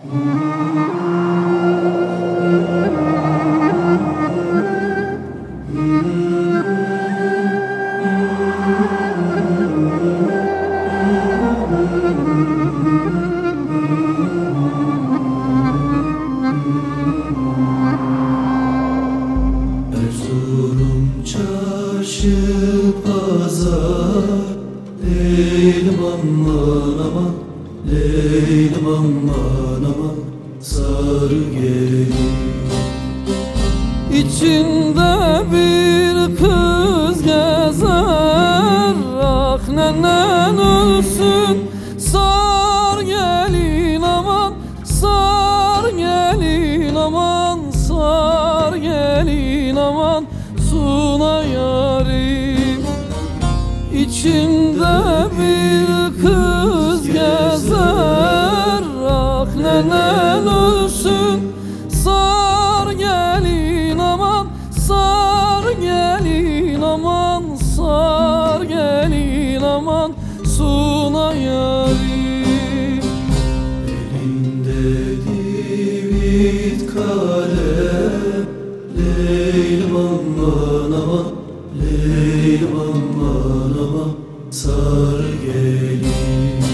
Erzurum çarşı pazar, Leylim aman aman, Leylim aman aman, sarı gelin. İçinde bir kız gezer, ah nenen ölsün. Sar gelin aman, sar gelin aman, sar gelin aman, suna yarim. İçimde bir kız gezer, ah nenen ölsün. Sar gelin aman, sar gelin aman, sar gelin aman, suna yarim. Elinde divit kalem, Leylim aman aman, Leylim aman aman, sarı gelin.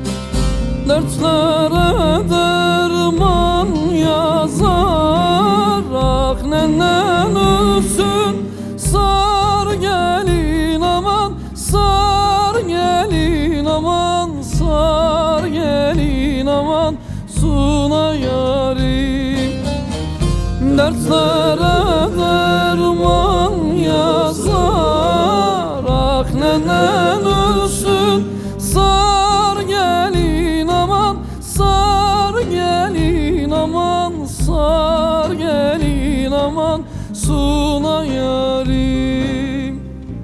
Dertlere derman yazar, ah nenen ölsün. Sar gelin aman, sar gelin aman, sar gelin aman, suna yarim. Dertlere derman yazar, ah nenen ölsün. Sar gelin aman, sar gelin aman, sar gelin aman, suna yarim.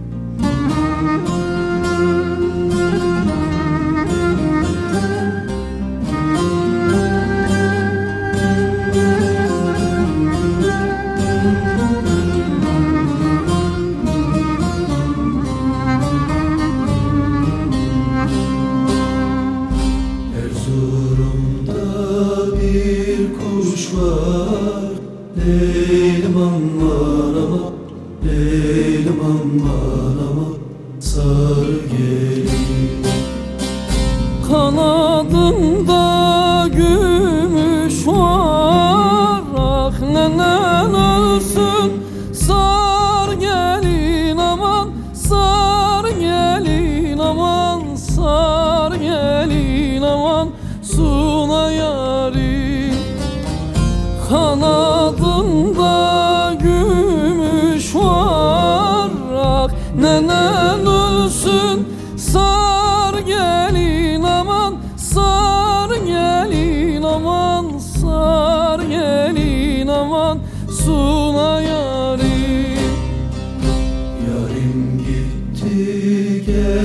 Erzurum'da bir kuş var, Leylim aman aman, Leylim aman aman, sarı gelin. Kanadında gümüş var, ah nenen ölsün. Sar gelin aman, sar gelin aman, sar gelin aman, suna yarim. Kanadında gümüş var, ah nenen ölsün. Sar gelin aman, sar gelin aman, sar gelin aman, suna yarim. Yarim gitti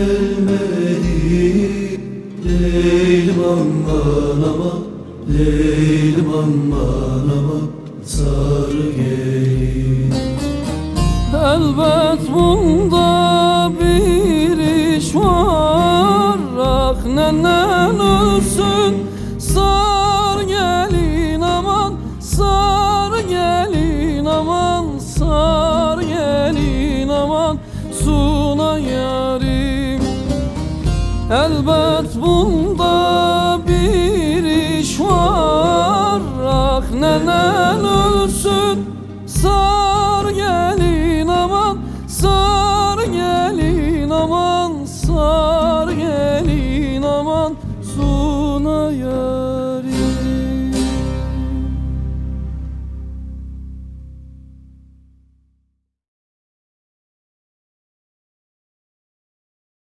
gelmedi, Leylim aman aman, Leylim aman aman, sarı gelin. Elbet bunda bir iş var, ah nenen ölsün. Sar gelin aman, sar gelin aman, sar gelin aman, suna yarim. Elbet bunda bir iş var, ah nenen ölsün. Sar gelin aman, sar gelin aman, sar gelin aman, suna yarim.